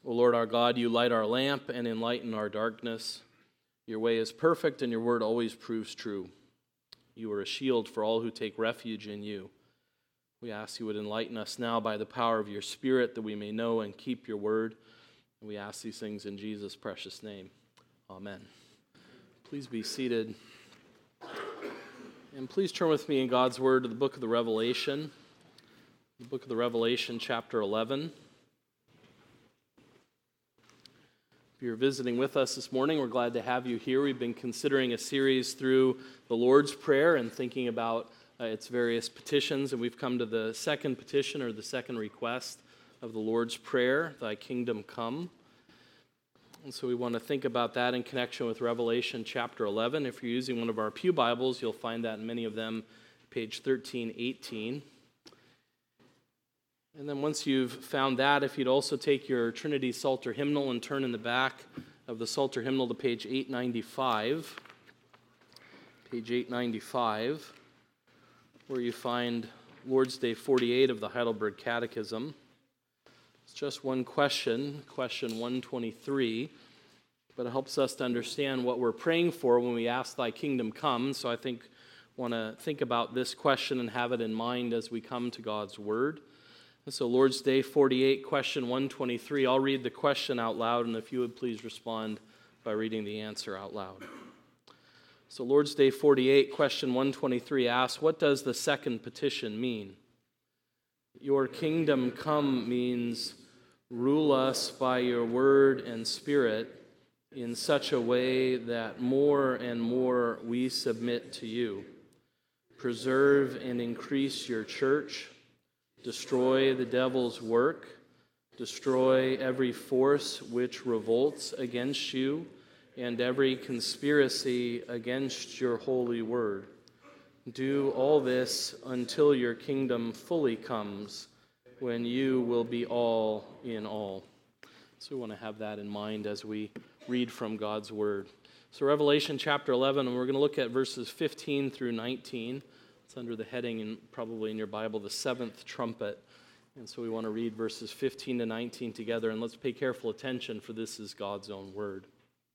O Lord our God, you light our lamp and enlighten our darkness. Your way is perfect and your word always proves true. You are a shield for all who take refuge in you. We ask you would enlighten us now by the power of your Spirit that we may know and keep your word. And we ask these things in Jesus' precious name. Amen. Please be seated. And please turn with me in God's word to the book of the Revelation. The book of the Revelation, chapter 11. If you're visiting with us this morning, we're glad to have you here. We've been considering a series through the Lord's Prayer and thinking about its various petitions, and we've come to the second petition or the second request of the Lord's Prayer, Thy kingdom come. And so we want to think about that in connection with Revelation chapter 11. If you're using one of our pew Bibles, you'll find that in many of them, page 1318. And then once you've found that, if you'd also take your Trinity Psalter hymnal and turn in the back of the Psalter hymnal to page 895. Page 895, where you find Lord's Day 48 of the Heidelberg Catechism. It's just one question, question 123, but it helps us to understand what we're praying for when we ask Thy kingdom come. So I want to think about this question and have it in mind as we come to God's Word. And so Lord's Day 48, question 123. I'll read the question out loud, and if you would please respond by reading the answer out loud. So Lord's Day 48, question 123 asks, what does the second petition mean? Your kingdom come means rule us by your word and spirit in such a way that more and more we submit to you. Preserve and increase your church. Destroy the devil's work. Destroy every force which revolts against you and every conspiracy against your holy word. Do all this until your kingdom fully comes, when you will be all in all. So we want to have that in mind as we read from God's word. So Revelation chapter 11, and we're going to look at verses 15 through 19. It's under the heading, and probably in your Bible, the seventh trumpet. And so we want to read verses 15 to 19 together, and let's pay careful attention, for this is God's own word.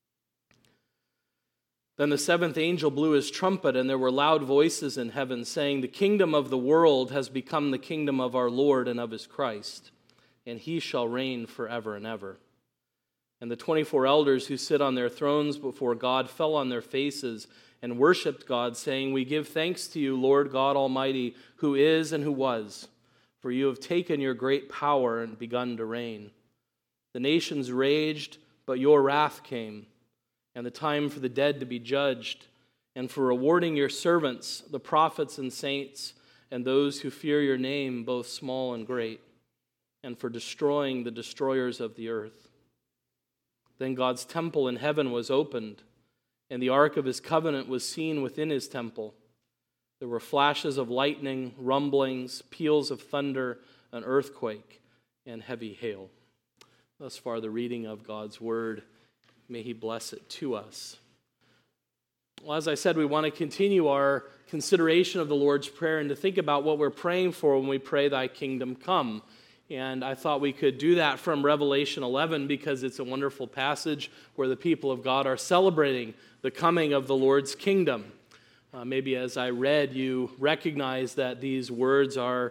Then the seventh angel blew his trumpet, and there were loud voices in heaven saying, the kingdom of the world has become the kingdom of our Lord and of his Christ, and he shall reign forever and ever. And the 24 elders who sit on their thrones before God fell on their faces and worshipped God, saying, we give thanks to you, Lord God Almighty, who is and who was, for you have taken your great power and begun to reign. The nations raged, but your wrath came, and the time for the dead to be judged, and for rewarding your servants, the prophets and saints, and those who fear your name, both small and great, and for destroying the destroyers of the earth. Then God's temple in heaven was opened, and the ark of his covenant was seen within his temple. There were flashes of lightning, rumblings, peals of thunder, an earthquake, and heavy hail. Thus far the reading of God's word. May he bless it to us. Well, as I said, we want to continue our consideration of the Lord's Prayer and to think about what we're praying for when we pray, Thy kingdom come. And I thought we could do that from Revelation 11 because it's a wonderful passage where the people of God are celebrating the coming of the Lord's kingdom. Maybe as I read, you recognize that these words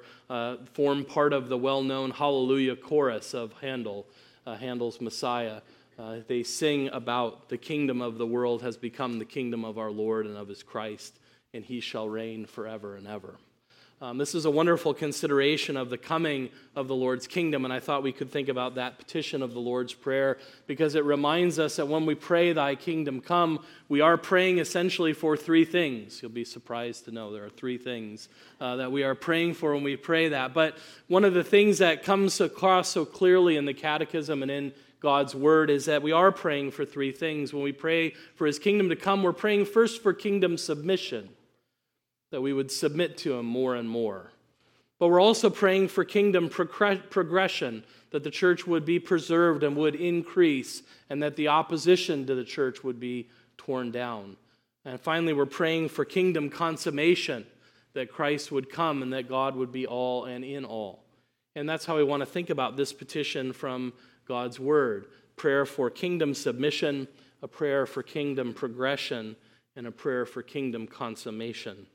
form part of the well-known Hallelujah chorus of Handel, Handel's Messiah. They sing about the kingdom of the world has become the kingdom of our Lord and of his Christ, and he shall reign forever and ever. This is a wonderful consideration of the coming of the Lord's kingdom, and I thought we could think about that petition of the Lord's Prayer because it reminds us that when we pray, Thy kingdom come, we are praying essentially for three things. You'll be surprised to know there are three things that we are praying for when we pray that. But one of the things that comes across so clearly in the Catechism and in God's Word is that we are praying for three things. When we pray for His kingdom to come, we're praying first for kingdom submission, that we would submit to Him more and more. But we're also praying for kingdom progression, that the church would be preserved and would increase, and that the opposition to the church would be torn down. And finally, we're praying for kingdom consummation, that Christ would come and that God would be all and in all. And that's how we want to think about this petition from God's word. Prayer for kingdom submission, a prayer for kingdom progression, and a prayer for kingdom consummation.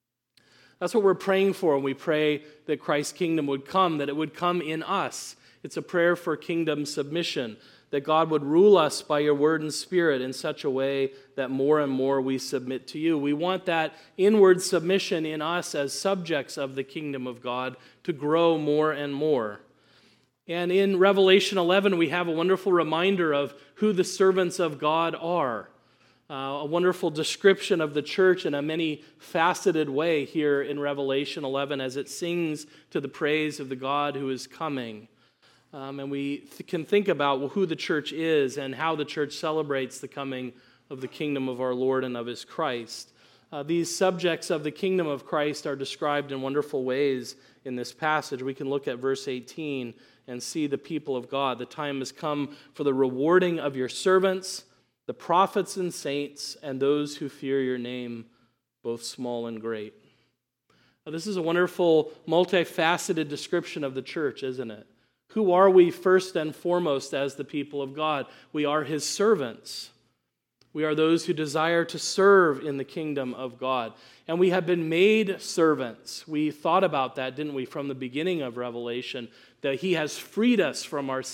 That's what we're praying for when we pray that Christ's kingdom would come, that it would come in us. It's a prayer for kingdom submission, that God would rule us by your word and spirit in such a way that more and more we submit to you. We want that inward submission in us as subjects of the kingdom of God to grow more and more. And in Revelation 11, we have a wonderful reminder of who the servants of God are. A wonderful description of the church in a many-faceted way here in Revelation 11 as it sings to the praise of the God who is coming. And we can think about who the church is and how the church celebrates the coming of the kingdom of our Lord and of his Christ. These subjects of the kingdom of Christ are described in wonderful ways in this passage. We can look at verse 18 and see the people of God. The time has come for the rewarding of your servants, the prophets and saints, and those who fear your name, both small and great. Now, this is a wonderful, multifaceted description of the church, isn't it? Who are we first and foremost as the people of God? We are his servants. We are those who desire to serve in the kingdom of God. And we have been made servants. We thought about that, didn't we, from the beginning of Revelation, that he has freed us from our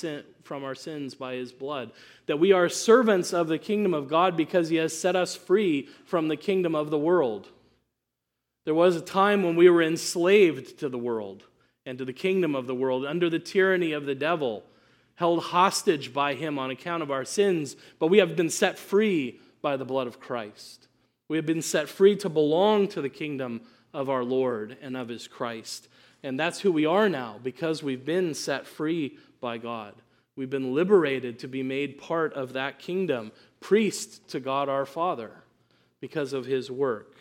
sins by his blood. That we are servants of the kingdom of God because he has set us free from the kingdom of the world. There was a time when we were enslaved to the world and to the kingdom of the world, under the tyranny of the devil, held hostage by him on account of our sins, but we have been set free by the blood of Christ. We have been set free to belong to the kingdom of our Lord and of his Christ. And that's who we are now, because we've been set free by God. We've been liberated to be made part of that kingdom, priest to God our Father, because of his work.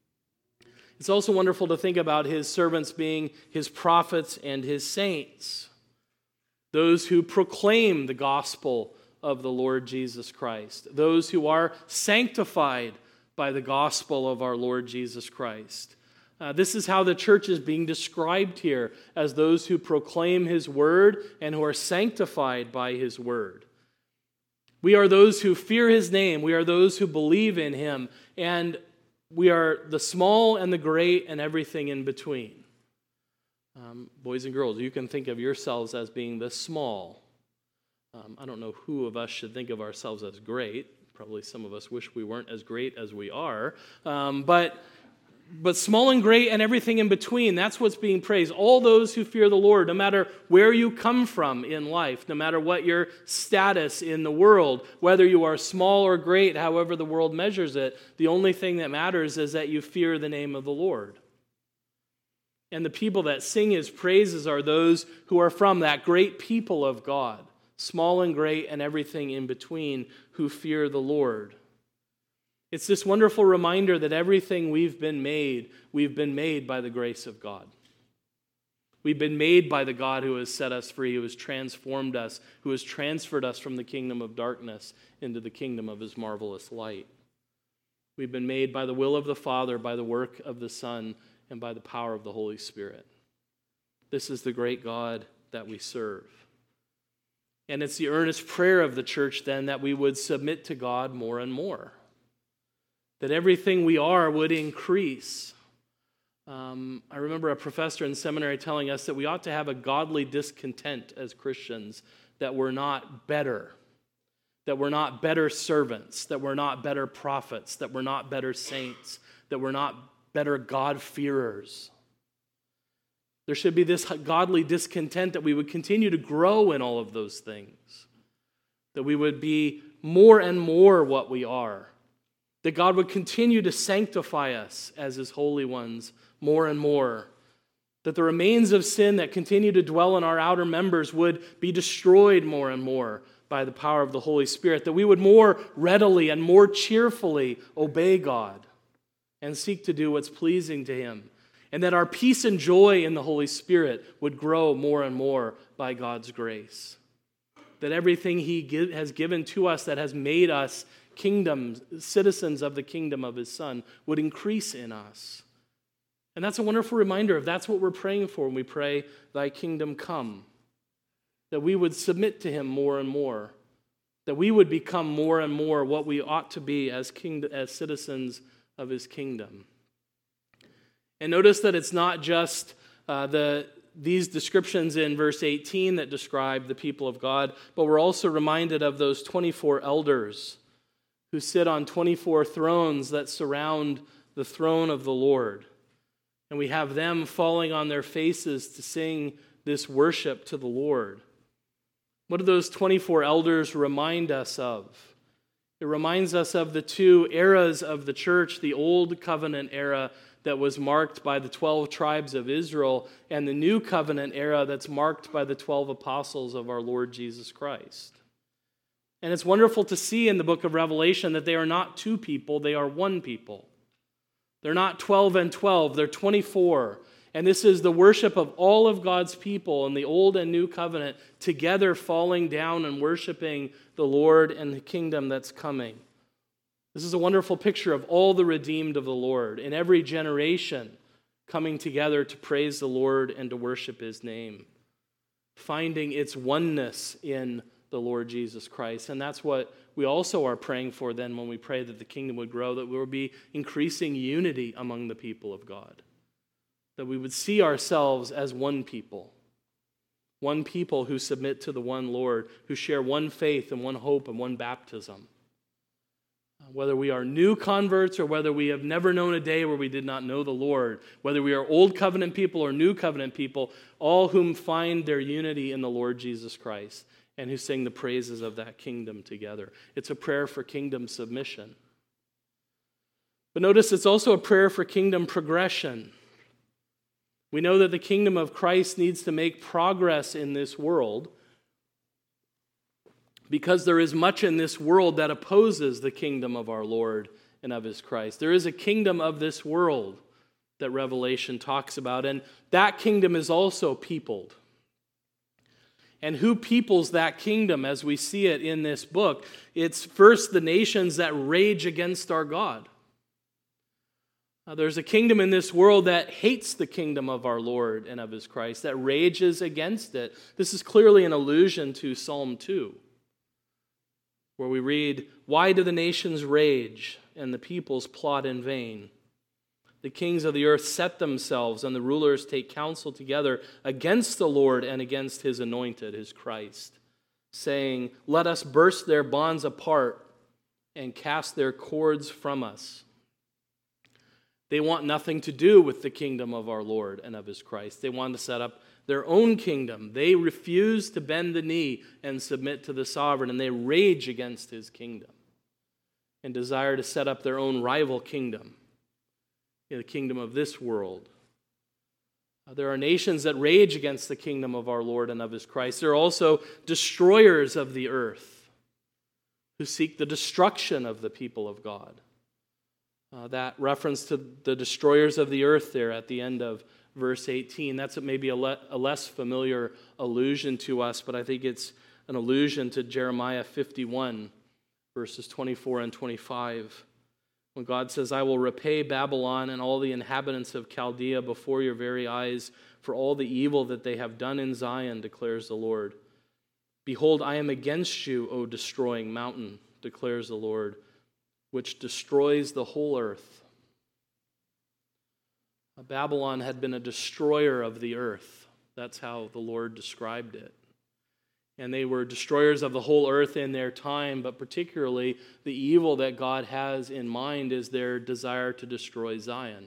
It's also wonderful to think about his servants being his prophets and his saints, those who proclaim the gospel of the Lord Jesus Christ, those who are sanctified by the gospel of our Lord Jesus Christ. This is how the church is being described here, as those who proclaim his word and who are sanctified by his word. We are those who fear his name. We are those who believe in him. And we are the small and the great and everything in between. Boys and girls, you can think of yourselves as being the small. I don't know who of us should think of ourselves as great. Probably some of us wish we weren't as great as we are. But small and great and everything in between, that's what's being praised. All those who fear the Lord, no matter where you come from in life, no matter what your status in the world, whether you are small or great, however the world measures it, the only thing that matters is that you fear the name of the Lord. And the people that sing his praises are those who are from that great people of God, small and great and everything in between, who fear the Lord. It's this wonderful reminder that everything we've been made by the grace of God. We've been made by the God who has set us free, who has transformed us, who has transferred us from the kingdom of darkness into the kingdom of his marvelous light. We've been made by the will of the Father, by the work of the Son, and by the power of the Holy Spirit. This is the great God that we serve. And it's the earnest prayer of the church then that we would submit to God more and more. That everything we are would increase. I remember a professor in seminary telling us that we ought to have a godly discontent as Christians, that we're not better, that we're not better servants, that we're not better prophets, that we're not better saints, that we're not better God-fearers. There should be this godly discontent that we would continue to grow in all of those things, that we would be more and more what we are. That God would continue to sanctify us as his holy ones more and more. That the remains of sin that continue to dwell in our outer members would be destroyed more and more by the power of the Holy Spirit. That we would more readily and more cheerfully obey God and seek to do what's pleasing to him. And that our peace and joy in the Holy Spirit would grow more and more by God's grace. That everything he has given to us that has made us citizens of the kingdom of his Son, would increase in us. And that's a wonderful reminder of that's what we're praying for when we pray, thy kingdom come. That we would submit to him more and more. That we would become more and more what we ought to be as citizens of his kingdom. And notice that it's not just these descriptions in verse 18 that describe the people of God, but we're also reminded of those 24 elders who sit on 24 thrones that surround the throne of the Lord. And we have them falling on their faces to sing this worship to the Lord. What do those 24 elders remind us of? It reminds us of the two eras of the church, the Old Covenant era that was marked by the 12 tribes of Israel, and the New Covenant era that's marked by the 12 apostles of our Lord Jesus Christ. And it's wonderful to see in the book of Revelation that they are not two people, they are one people. They're not 12 and 12, they're 24. And this is the worship of all of God's people in the Old and New Covenant together falling down and worshiping the Lord and the kingdom that's coming. This is a wonderful picture of all the redeemed of the Lord in every generation coming together to praise the Lord and to worship his name, finding its oneness in the Lord Jesus Christ. And that's what we also are praying for then when we pray that the kingdom would grow, that there will be increasing unity among the people of God, that we would see ourselves as one people who submit to the one Lord, who share one faith and one hope and one baptism. Whether we are new converts or whether we have never known a day where we did not know the Lord, whether we are old covenant people or new covenant people, all whom find their unity in the Lord Jesus Christ and who sing the praises of that kingdom together. It's a prayer for kingdom submission. But notice it's also a prayer for kingdom progression. We know that the kingdom of Christ needs to make progress in this world, because there is much in this world that opposes the kingdom of our Lord and of his Christ. There is a kingdom of this world that Revelation talks about, and that kingdom is also peopled. And who peoples that kingdom as we see it in this book? It's first the nations that rage against our God. There's a kingdom in this world that hates the kingdom of our Lord and of his Christ, that rages against it. This is clearly an allusion to Psalm 2. Where we read, "Why do the nations rage and the peoples plot in vain? The kings of the earth set themselves and the rulers take counsel together against the Lord and against his anointed," his Christ, saying, "Let us burst their bonds apart and cast their cords from us." They want nothing to do with the kingdom of our Lord and of his Christ. They want to set up their own kingdom. They refuse to bend the knee and submit to the sovereign, and they rage against his kingdom and desire to set up their own rival kingdom, the kingdom of this world. There are nations that rage against the kingdom of our Lord and of his Christ. There are also destroyers of the earth who seek the destruction of the people of God. That reference to the destroyers of the earth there at the end of verse 18, that's maybe a less familiar allusion to us, but I think it's an allusion to Jeremiah 51, verses 24 and 25, when God says, "I will repay Babylon and all the inhabitants of Chaldea before your very eyes for all the evil that they have done in Zion, declares the Lord. Behold, I am against you, O destroying mountain, declares the Lord, which destroys the whole earth." Babylon had been a destroyer of the earth. That's how the Lord described it. And they were destroyers of the whole earth in their time, but particularly the evil that God has in mind is their desire to destroy Zion,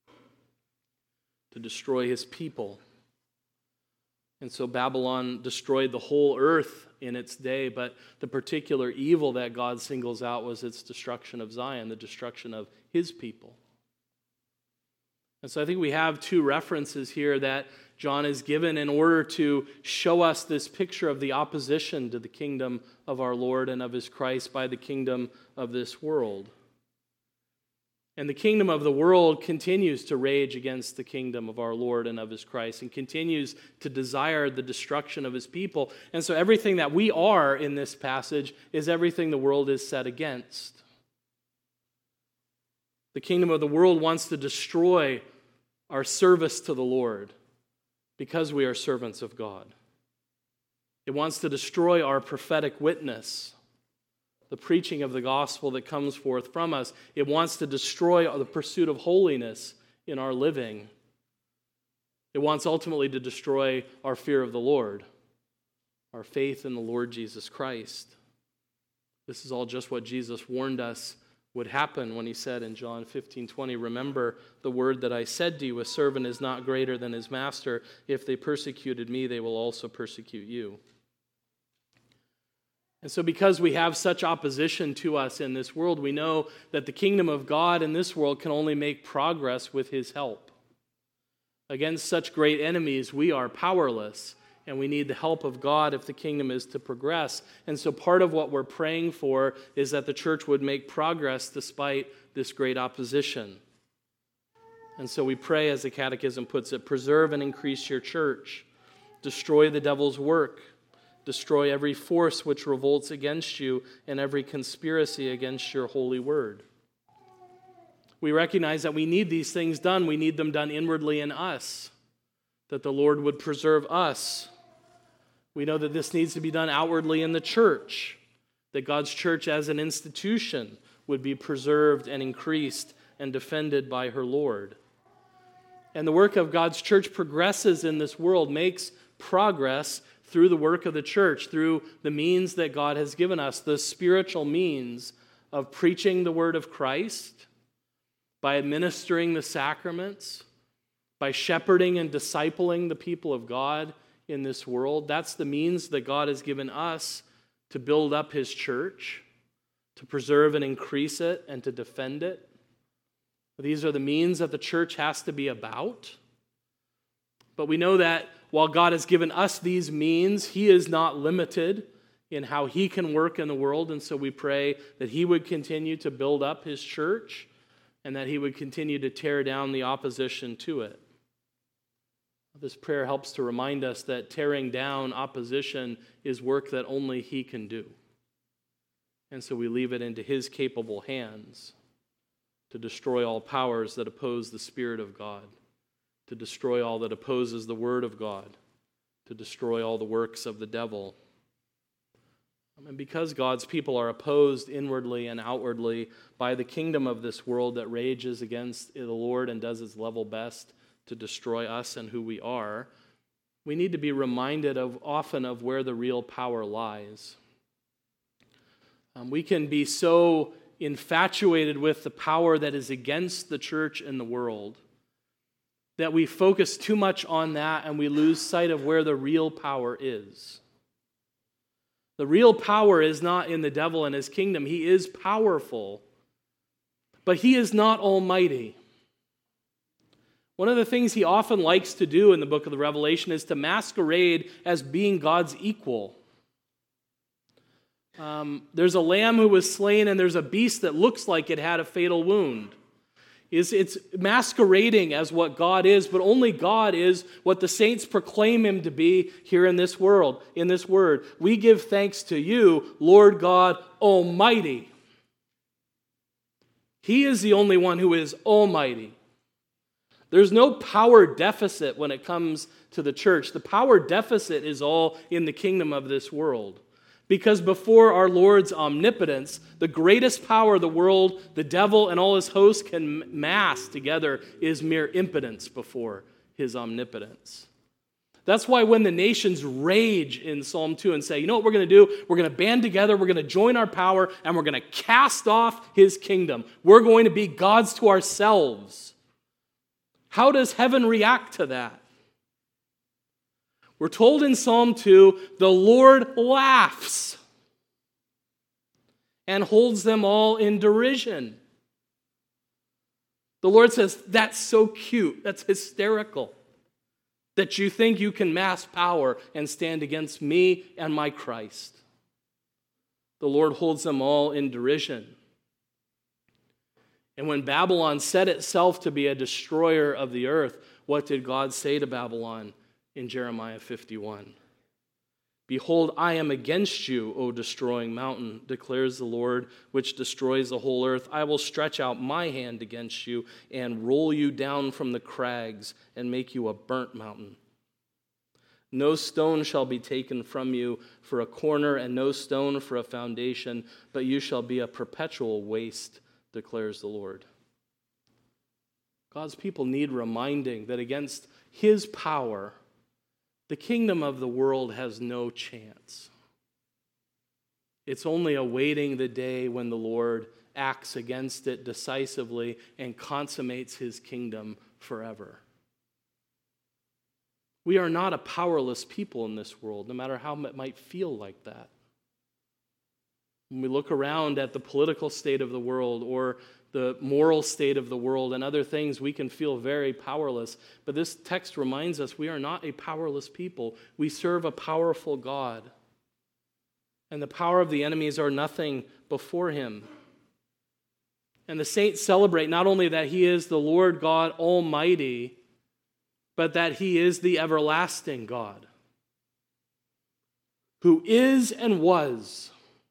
to destroy his people. And so Babylon destroyed the whole earth in its day, but the particular evil that God singles out was its destruction of Zion, the destruction of his people. And so I think we have two references here that John is given in order to show us this picture of the opposition to the kingdom of our Lord and of his Christ by the kingdom of this world. And the kingdom of the world continues to rage against the kingdom of our Lord and of his Christ and continues to desire the destruction of his people. And so everything that we are in this passage is everything the world is set against. The kingdom of the world wants to destroy our service to the Lord because we are servants of God. It wants to destroy our prophetic witness, the preaching of the gospel that comes forth from us. It wants to destroy the pursuit of holiness in our living. It wants ultimately to destroy our fear of the Lord, our faith in the Lord Jesus Christ. This is all just what Jesus warned us would happen when he said in John 15:20, "Remember the word that I said to you, a servant is not greater than his master. If they persecuted me, they will also persecute you." And so because we have such opposition to us in this world, we know that the kingdom of God in this world can only make progress with his help. Against such great enemies, we are powerless, and we need the help of God if the kingdom is to progress. And so part of what we're praying for is that the church would make progress despite this great opposition. And so we pray, as the Catechism puts it, preserve and increase your church, destroy the devil's work, destroy every force which revolts against you and every conspiracy against your holy word. We recognize that we need these things done. We need them done inwardly in us, that the Lord would preserve us. We know that this needs to be done outwardly in the church, that God's church as an institution would be preserved and increased and defended by her Lord. And the work of God's church progresses in this world, makes progress through the work of the church, through the means that God has given us, the spiritual means of preaching the word of Christ, by administering the sacraments, by shepherding and discipling the people of God in this world. That's the means that God has given us to build up his church, to preserve and increase it, and to defend it. These are the means that the church has to be about. But we know that while God has given us these means, he is not limited in how he can work in the world. And so we pray that he would continue to build up his church and that he would continue to tear down the opposition to it. This prayer helps to remind us that tearing down opposition is work that only he can do. And so we leave it into his capable hands to destroy all powers that oppose the Spirit of God, to destroy all that opposes the Word of God, to destroy all the works of the devil. And because God's people are opposed inwardly and outwardly by the kingdom of this world that rages against the Lord and does its level best to destroy us and who we are, we need to be reminded often of where the real power lies. We can be so infatuated with the power that is against the church and the world that we focus too much on that and we lose sight of where the real power is. The real power is not in the devil and his kingdom. He is powerful, but he is not almighty. One of the things he often likes to do in the book of the Revelation is to masquerade as being God's equal. There's a lamb who was slain and there's a beast that looks like it had a fatal wound. It's masquerading as what God is, but only God is what the saints proclaim him to be here in this world, in this word. We give thanks to you, Lord God Almighty. He is the only one who is almighty. There's no power deficit when it comes to the church. The power deficit is all in the kingdom of this world. Because before our Lord's omnipotence, the greatest power the world, the devil, and all his hosts can mass together is mere impotence before his omnipotence. That's why when the nations rage in Psalm 2 and say, you know what we're going to do? We're going to band together, we're going to join our power, and we're going to cast off his kingdom. We're going to be gods to ourselves. How does heaven react to that? We're told in Psalm 2, the Lord laughs and holds them all in derision. The Lord says, that's so cute, that's hysterical, that you think you can mass power and stand against me and my Christ. The Lord holds them all in derision. And when Babylon set itself to be a destroyer of the earth, what did God say to Babylon in Jeremiah 51? Behold, I am against you, O destroying mountain, declares the Lord, which destroys the whole earth. I will stretch out my hand against you and roll you down from the crags and make you a burnt mountain. No stone shall be taken from you for a corner, and no stone for a foundation, but you shall be a perpetual waste, declares the Lord. God's people need reminding that against his power, the kingdom of the world has no chance. It's only awaiting the day when the Lord acts against it decisively and consummates his kingdom forever. We are not a powerless people in this world, no matter how it might feel like that. When we look around at the political state of the world or the moral state of the world and other things, we can feel very powerless. But this text reminds us we are not a powerless people. We serve a powerful God. And the power of the enemies are nothing before him. And the saints celebrate not only that he is the Lord God Almighty, but that he is the everlasting God, who is and was.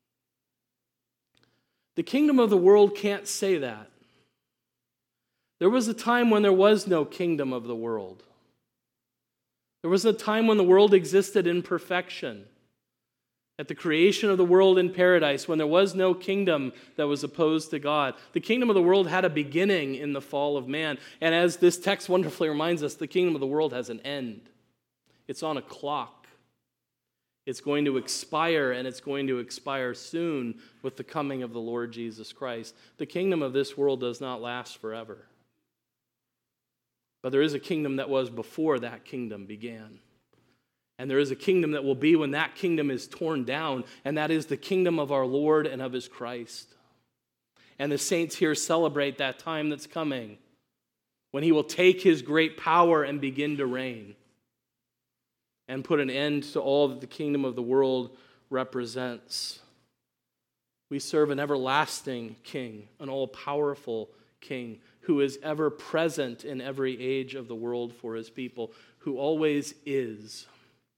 The kingdom of the world can't say that. There was a time when there was no kingdom of the world. There was a time when the world existed in perfection. At the creation of the world in paradise, when there was no kingdom that was opposed to God. The kingdom of the world had a beginning in the fall of man. And as this text wonderfully reminds us, the kingdom of the world has an end. It's on a clock. It's going to expire, and it's going to expire soon with the coming of the Lord Jesus Christ. The kingdom of this world does not last forever. But there is a kingdom that was before that kingdom began. And there is a kingdom that will be when that kingdom is torn down, and that is the kingdom of our Lord and of his Christ. And the saints here celebrate that time that's coming, when he will take his great power and begin to reign and put an end to all that the kingdom of the world represents. We serve an everlasting king, an all-powerful king, who is ever present in every age of the world for his people, who always is.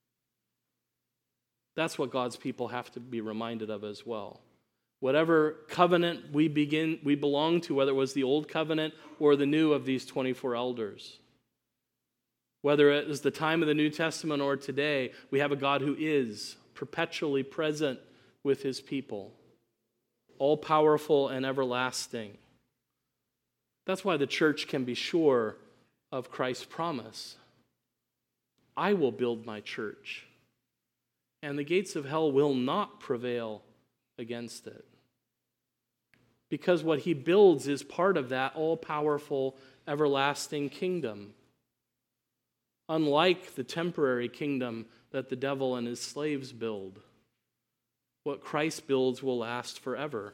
That's what God's people have to be reminded of as well. Whatever covenant we belong to, whether it was the old covenant or the new of these 24 elders. Whether it is the time of the New Testament or today, we have a God who is perpetually present with his people, all-powerful and everlasting. That's why the church can be sure of Christ's promise. I will build my church, and the gates of hell will not prevail against it. Because what he builds is part of that all-powerful, everlasting kingdom. Unlike the temporary kingdom that the devil and his slaves build, what Christ builds will last forever.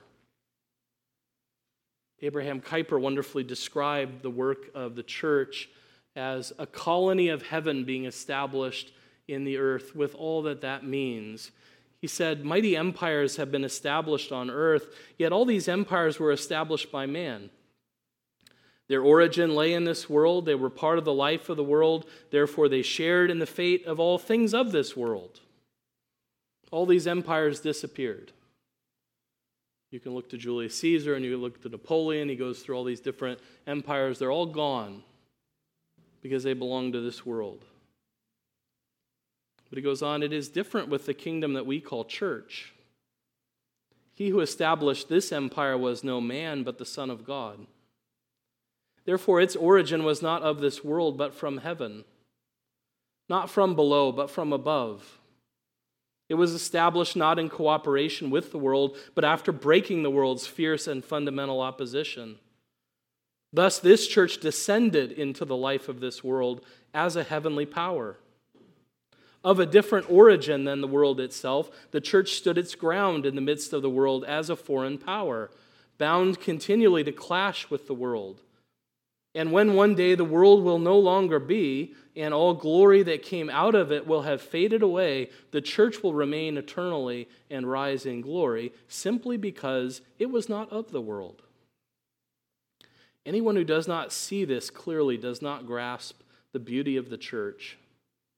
Abraham Kuyper wonderfully described the work of the church as a colony of heaven being established in the earth, with all that that means. He said, mighty empires have been established on earth, yet all these empires were established by man. Their origin lay in this world. They were part of the life of the world. Therefore, they shared in the fate of all things of this world. All these empires disappeared. You can look to Julius Caesar and you can look to Napoleon. He goes through all these different empires. They're all gone because they belong to this world. But he goes on, it is different with the kingdom that we call church. He who established this empire was no man, but the Son of God. Therefore, its origin was not of this world, but from heaven. Not from below, but from above. It was established not in cooperation with the world, but after breaking the world's fierce and fundamental opposition. Thus, this church descended into the life of this world as a heavenly power. Of a different origin than the world itself, the church stood its ground in the midst of the world as a foreign power, bound continually to clash with the world. And when one day the world will no longer be, and all glory that came out of it will have faded away, the church will remain eternally and rise in glory, simply because it was not of the world. Anyone who does not see this clearly does not grasp the beauty of the church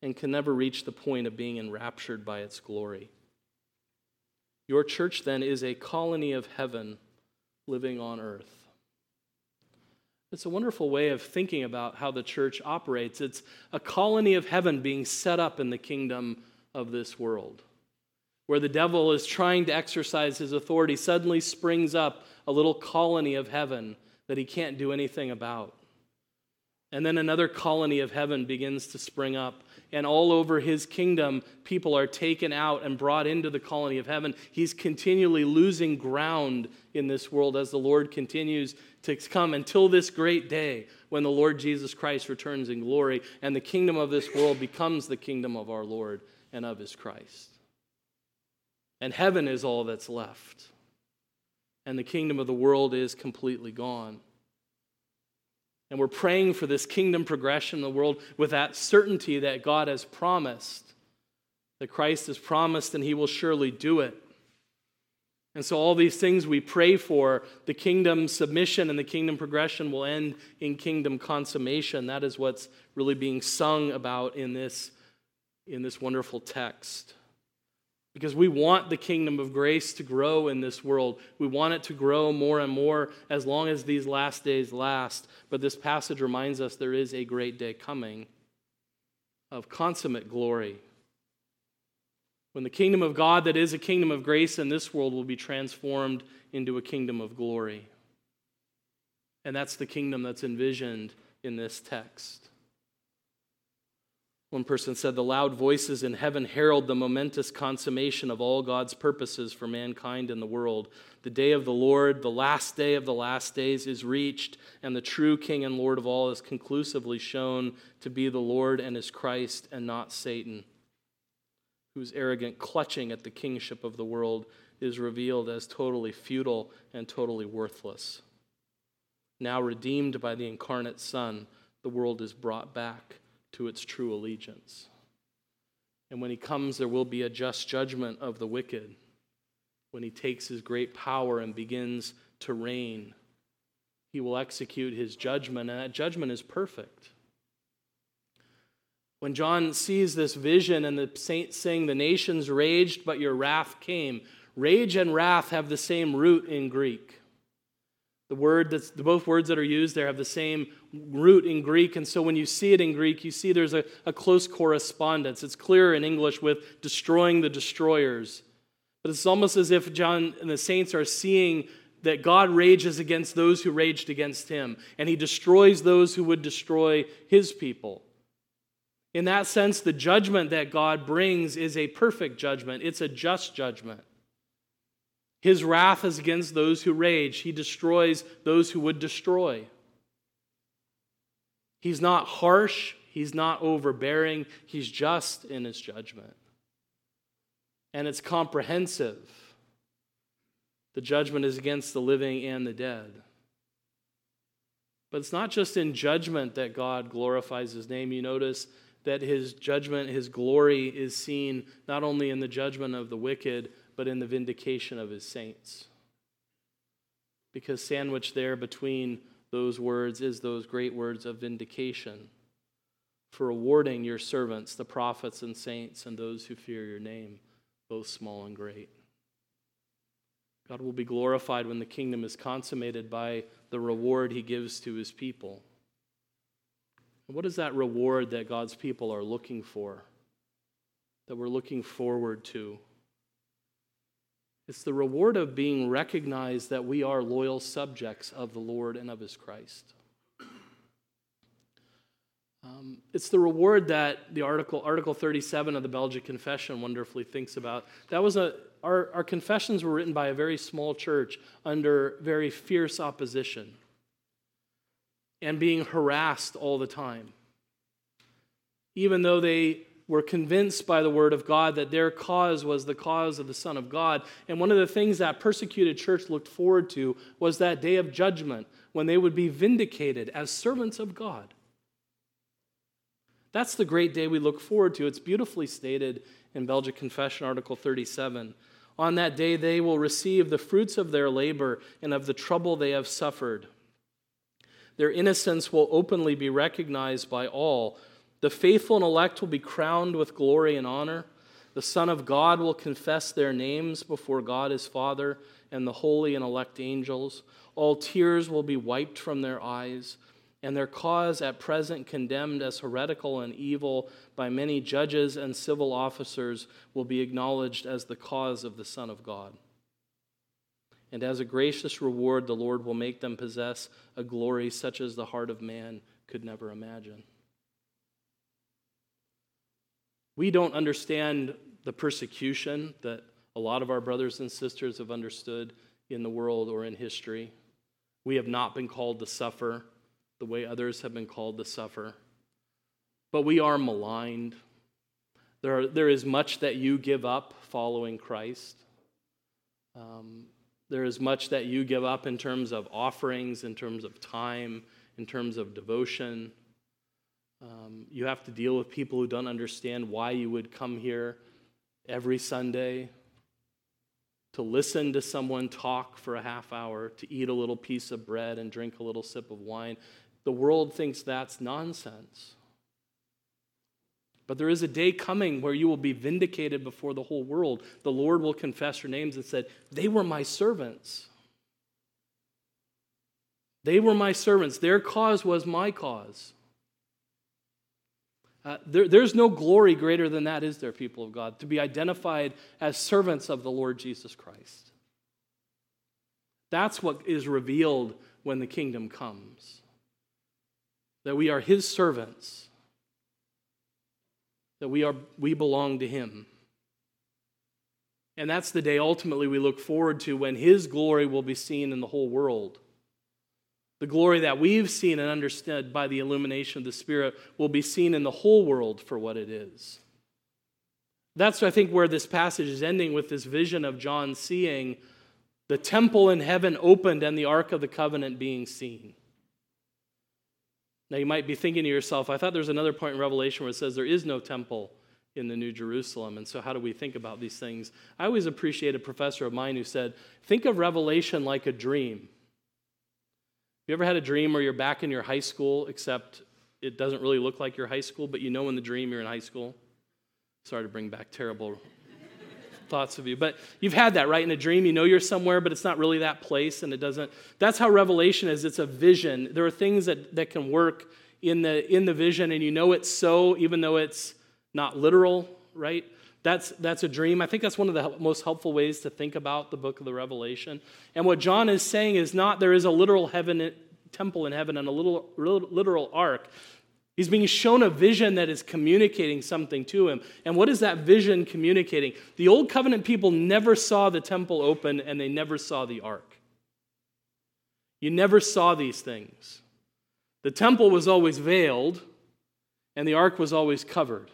and can never reach the point of being enraptured by its glory. Your church, then, is a colony of heaven living on earth. It's a wonderful way of thinking about how the church operates. It's a colony of heaven being set up in the kingdom of this world. Where the devil is trying to exercise his authority, suddenly springs up a little colony of heaven that he can't do anything about. And then another colony of heaven begins to spring up. And all over his kingdom, people are taken out and brought into the colony of heaven. He's continually losing ground in this world as the Lord continues to come until this great day when the Lord Jesus Christ returns in glory and the kingdom of this world becomes the kingdom of our Lord and of his Christ. And heaven is all that's left. And the kingdom of the world is completely gone. And we're praying for this kingdom progression in the world with that certainty that God has promised, that Christ has promised, and he will surely do it. And so all these things we pray for, the kingdom submission and the kingdom progression will end in kingdom consummation. That is what's really being sung about in this wonderful text. Because we want the kingdom of grace to grow in this world. We want it to grow more and more as long as these last days last. But this passage reminds us there is a great day coming of consummate glory, when the kingdom of God that is a kingdom of grace in this world will be transformed into a kingdom of glory. And that's the kingdom that's envisioned in this text. One person said, the loud voices in heaven herald the momentous consummation of all God's purposes for mankind and the world. The day of the Lord, the last day of the last days, is reached, and the true King and Lord of all is conclusively shown to be the Lord and his Christ and not Satan, whose arrogant clutching at the kingship of the world is revealed as totally futile and totally worthless. Now redeemed by the incarnate Son, the world is brought back to its true allegiance. And when he comes, there will be a just judgment of the wicked. When he takes his great power and begins to reign, he will execute his judgment, and that judgment is perfect. When John sees this vision and the saints saying, the nations raged, but your wrath came. Rage and wrath have the same root in Greek. Both words that are used there have the same root in Greek, and so when you see it in Greek, you see there's a close correspondence. It's clearer in English with destroying the destroyers. But it's almost as if John and the saints are seeing that God rages against those who raged against him, and he destroys those who would destroy his people. In that sense, the judgment that God brings is a perfect judgment. It's a just judgment. His wrath is against those who rage. He destroys those who would destroy. He's not harsh. He's not overbearing. He's just in his judgment. And it's comprehensive. The judgment is against the living and the dead. But it's not just in judgment that God glorifies his name. You notice that his judgment, his glory is seen not only in the judgment of the wicked, but in the vindication of his saints. Because sandwiched there between those words is those great words of vindication for rewarding your servants, the prophets and saints, and those who fear your name, both small and great. God will be glorified when the kingdom is consummated by the reward he gives to his people. And what is that reward that God's people are looking for, that we're looking forward to? It's the reward of being recognized that we are loyal subjects of the Lord and of his Christ. It's the reward that the Article 37 of the Belgic Confession wonderfully thinks about. That was our confessions were written by a very small church under very fierce opposition and being harassed all the time. Even though they were convinced by the word of God that their cause was the cause of the Son of God. And one of the things that persecuted church looked forward to was that day of judgment when they would be vindicated as servants of God. That's the great day we look forward to. It's beautifully stated in Belgic Confession, Article 37. On that day they will receive the fruits of their labor and of the trouble they have suffered. Their innocence will openly be recognized by all. The faithful and elect will be crowned with glory and honor. The Son of God will confess their names before God his Father and the holy and elect angels. All tears will be wiped from their eyes, and their cause at present condemned as heretical and evil by many judges and civil officers will be acknowledged as the cause of the Son of God. And as a gracious reward, the Lord will make them possess a glory such as the heart of man could never imagine. We don't understand the persecution that a lot of our brothers and sisters have understood in the world or in history. We have not been called to suffer the way others have been called to suffer. But we are maligned. There is much that you give up following Christ. There is much that you give up in terms of offerings, in terms of time, in terms of devotion. You have to deal with people who don't understand why you would come here every Sunday to listen to someone talk for a half hour, to eat a little piece of bread and drink a little sip of wine. The world thinks that's nonsense. But there is a day coming where you will be vindicated before the whole world. The Lord will confess your names and said, they were my servants. They were my servants. Their cause was my cause. There's no glory greater than that, is there, people of God? To be identified as servants of the Lord Jesus Christ. That's what is revealed when the kingdom comes. That we are his servants. That we belong to him. And that's the day ultimately we look forward to when his glory will be seen in the whole world. The glory that we've seen and understood by the illumination of the Spirit will be seen in the whole world for what it is. That's, I think, where this passage is ending, with this vision of John seeing the temple in heaven opened and the Ark of the Covenant being seen. Now you might be thinking to yourself, I thought there's another point in Revelation where it says there is no temple in the New Jerusalem, and so how do we think about these things? I always appreciate a professor of mine who said, think of Revelation like a dream. You ever had a dream where you're back in your high school, except it doesn't really look like your high school, but you know in the dream you're in high school? Sorry to bring back terrible thoughts of you, but you've had that, right? In a dream, you know you're somewhere, but it's not really that place, and it doesn't. That's how Revelation is. It's a vision. There are things that can work in the vision, and you know it's so, even though it's not literal, right? That's a dream. I think that's one of the most helpful ways to think about the book of the Revelation. And what John is saying is not there is a literal temple in heaven and a literal ark. He's being shown a vision that is communicating something to him. And what is that vision communicating? The Old Covenant people never saw the temple open, and they never saw the ark. You never saw these things. The temple was always veiled, and the ark was always covered.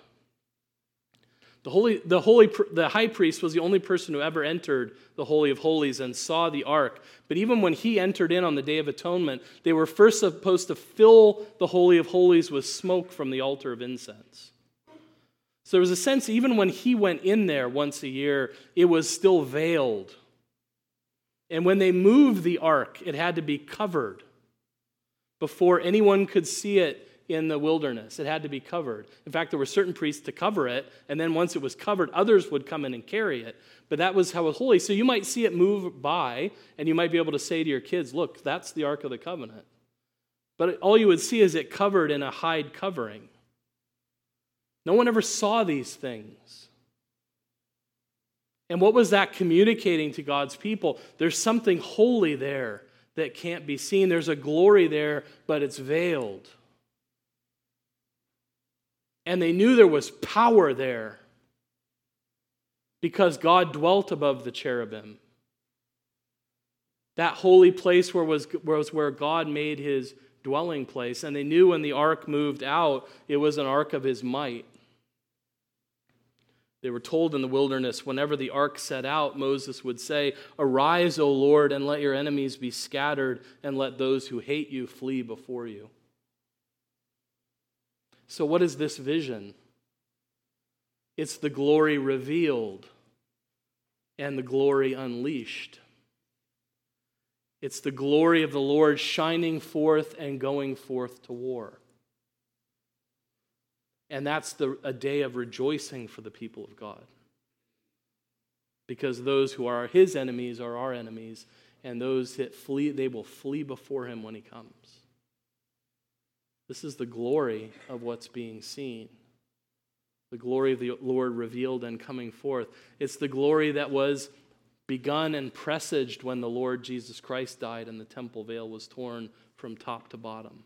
The high priest was the only person who ever entered the Holy of Holies and saw the ark. But even when he entered in on the Day of Atonement, they were first supposed to fill the Holy of Holies with smoke from the altar of incense. So there was a sense, even when he went in there once a year, it was still veiled. And when they moved the ark, it had to be covered before anyone could see it in the wilderness. It had to be covered. In fact, there were certain priests to cover it, and then once it was covered, others would come in and carry it. But that was how it was holy. So you might see it move by, and you might be able to say to your kids, look, that's the Ark of the Covenant. But all you would see is it covered in a hide covering. No one ever saw these things. And what was that communicating to God's people? There's something holy there that can't be seen. There's a glory there, but it's veiled. And they knew there was power there because God dwelt above the cherubim. That holy place was where God made his dwelling place. And they knew when the ark moved out, it was an ark of his might. They were told in the wilderness, whenever the ark set out, Moses would say, "Arise, O Lord, and let your enemies be scattered, and let those who hate you flee before you." So what is this vision? It's the glory revealed and the glory unleashed. It's the glory of the Lord shining forth and going forth to war. And that's a day of rejoicing for the people of God. Because those who are his enemies are our enemies, and those that flee, they will flee before him when he comes. This is the glory of what's being seen. The glory of the Lord revealed and coming forth. It's the glory that was begun and presaged when the Lord Jesus Christ died and the temple veil was torn from top to bottom.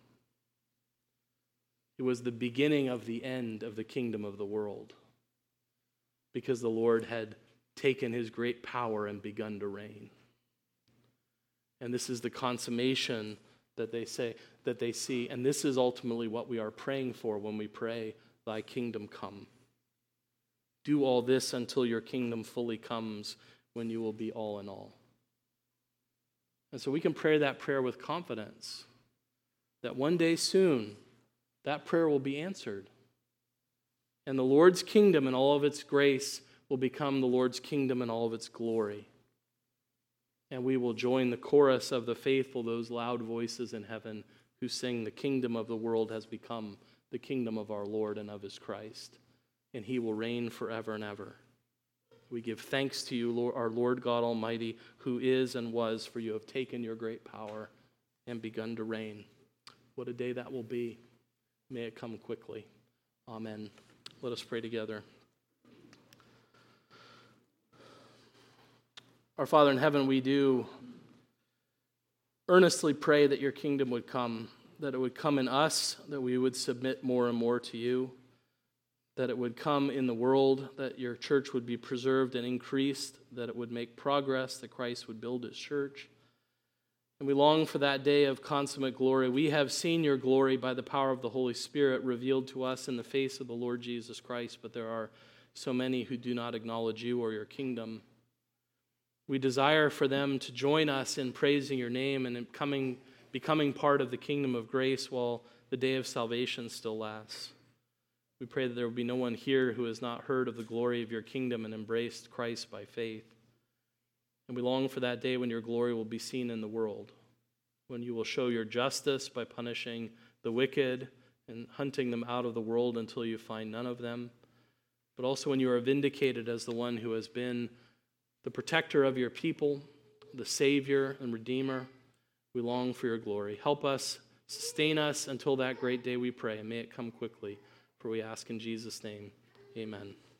It was the beginning of the end of the kingdom of the world, because the Lord had taken his great power and begun to reign. And this is the consummation that they see, and this is ultimately what we are praying for when we pray, "Thy kingdom come." Do all this until your kingdom fully comes, when you will be all in all. And so we can pray that prayer with confidence that one day soon that prayer will be answered. And the Lord's kingdom and all of its grace will become the Lord's kingdom and all of its glory. And we will join the chorus of the faithful, those loud voices in heaven who sing, "The kingdom of the world has become the kingdom of our Lord and of his Christ, and he will reign forever and ever." We give thanks to you, Lord, our Lord God Almighty, who is and was, for you have taken your great power and begun to reign. What a day that will be. May it come quickly. Amen. Let us pray together. Our Father in heaven, we do earnestly pray that your kingdom would come, that it would come in us, that we would submit more and more to you, that it would come in the world, that your church would be preserved and increased, that it would make progress, that Christ would build his church. And we long for that day of consummate glory. We have seen your glory by the power of the Holy Spirit revealed to us in the face of the Lord Jesus Christ, but there are so many who do not acknowledge you or your kingdom. We desire for them to join us in praising your name and in becoming part of the kingdom of grace while the day of salvation still lasts. We pray that there will be no one here who has not heard of the glory of your kingdom and embraced Christ by faith. And we long for that day when your glory will be seen in the world, when you will show your justice by punishing the wicked and hunting them out of the world until you find none of them, but also when you are vindicated as the one who has been the protector of your people, the Savior and Redeemer. We long for your glory. Help us, sustain us until that great day, we pray, and may it come quickly. For we ask in Jesus' name, amen.